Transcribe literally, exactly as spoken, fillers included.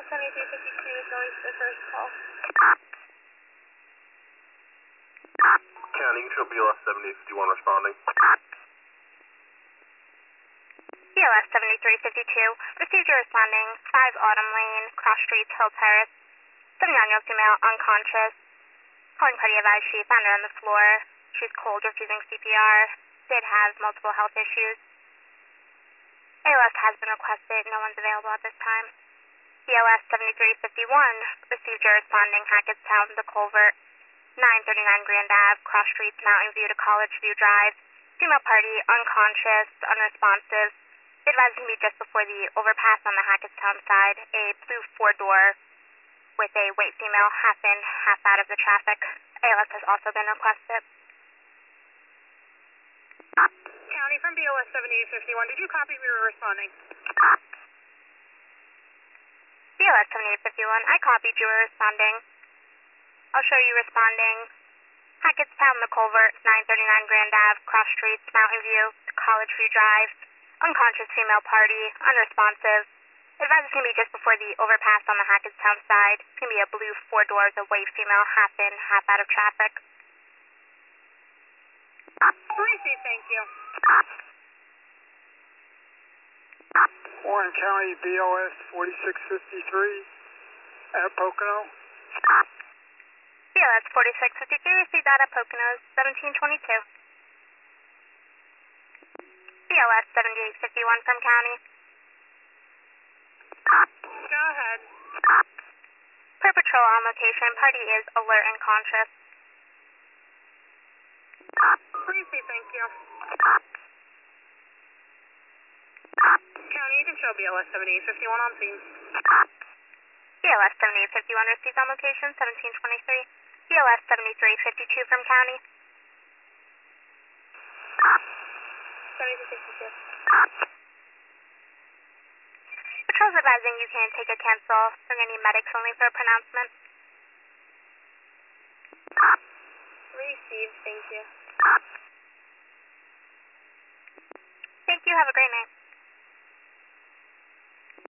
seventy-three fifty-two is going to the first call. County, control B L S seventy fifty-one responding. B L S seventy-three fifty-two, received your responding, five Autumn Lane, Cross Street, Hill Terrace. Some young female, unconscious. Calling party advised she found her on the floor. She's cold, refusing C P R. Did have multiple health issues. A L S has been requested. No one's available at this time. B L S seventy-three fifty-one, received your responding, Hackettstown, The Culvert, nine thirty-nine Grand Ave, Cross Streets, Mountain View to College View Drive. Female party, unconscious, unresponsive. Advised to meet just before the overpass on the Hackettstown side. A blue four-door with a white female, half in, half out of the traffic. A L S has also been requested. County, from B L S seventy-eight fifty-one, did you copy we were responding? B L S seventy-eight fifty-one, I copied you were responding. I'll show you responding. Hackettstown, The Culvert, nine thirty-nine Grand Ave, Cross Streets, Mountain View, College View Drive. Unconscious female party, unresponsive. Advised it's going to be just before the overpass on the Hackettstown side. It's going to be a blue four doors, a white female, half in, half out of traffic. Receive, thank you. Warren County, B L S forty-six fifty-three at Pocono. B L S forty-six fifty-three, received that at Pocono's seventeen twenty-two. B L S seventy-eight fifty-one from County. Go ahead. Per patrol on location, party is alert and conscious. Receive, thank you. County, you can show B L S seventy-eight fifty-one on scene. B L S seventy-eight fifty-one received on location, seventeen twenty-three. B L S seventy-three fifty-two from County. seventy-two fifty-two. Patrol's advising you can take a cancel. Bring any medics only for a pronouncement. Receive, thank you. Thank you. Have a great night.